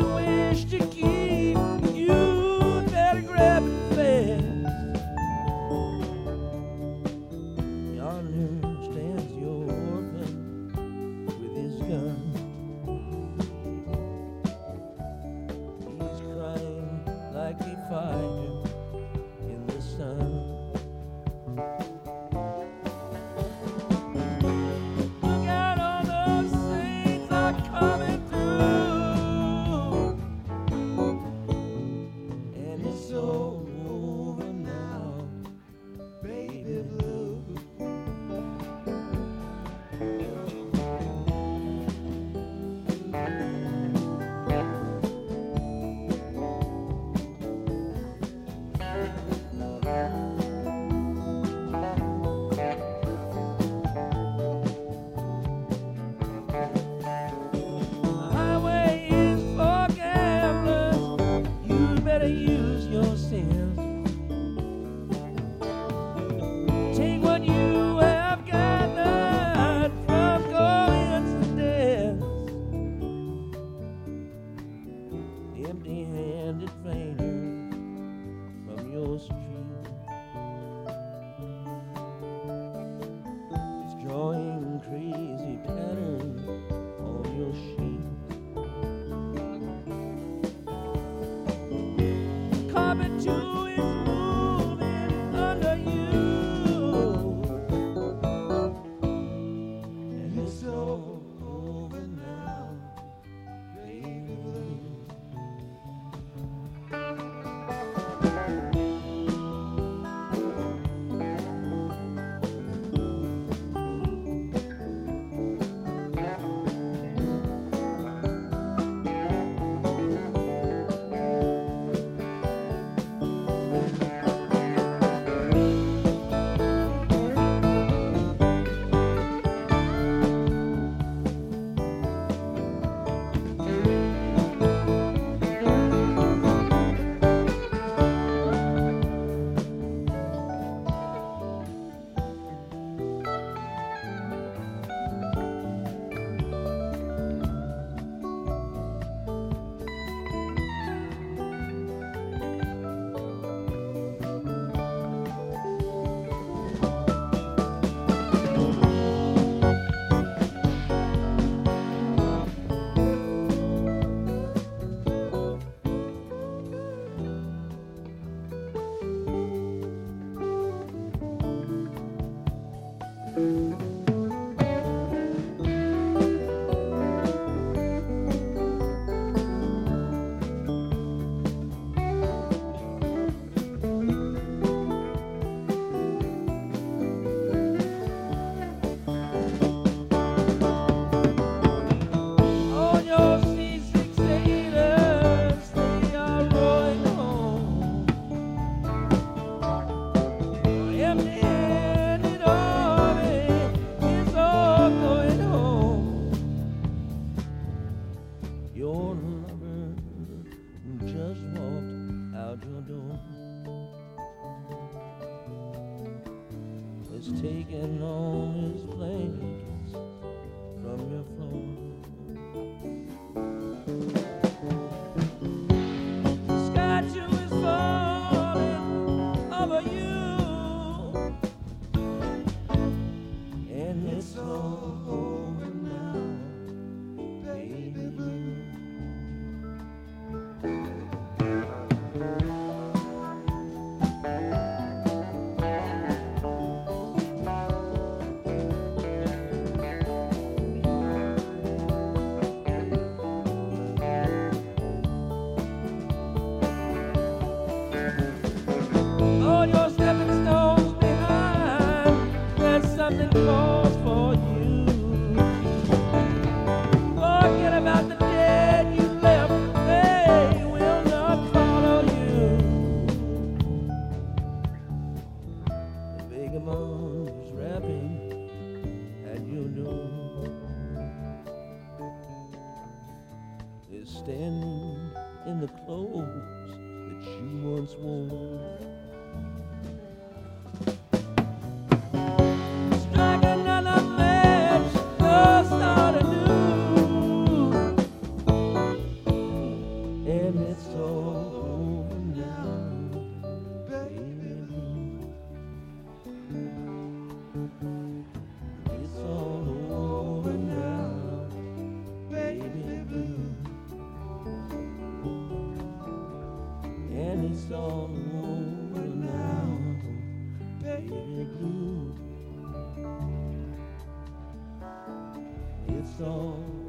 you wish to keep, you better grab it fast. Yonder stands your orphan with his gun. He's crying like he fired him in the sun. Look out, all those saints are coming through, and it's all over now, baby blue. Highway is for gamblers, you better use your sense. Take what you have gathered from coincidence. Empty-handed fainter from your street is drawing crazy patterns on your sheet. Carpet too is moving under you, and it's all over now, baby blue. All your seasick sailors, they are rowing home. Empty-handed army is all going home. Your lover just walked out your door, has taken all his blankets from your floor. Sky too is falling over you, and it's all over now, baby blue. All your stepping stones behind, there's something calls for you. Forget about the dead you left, they will not follow you. The vagabond is rapping at your door, is standing in the clothes that you once wore. Strike another match, go start anew. and it's all over now, baby blue. It's all over now, baby blue. And it's all over now, baby blue. It's all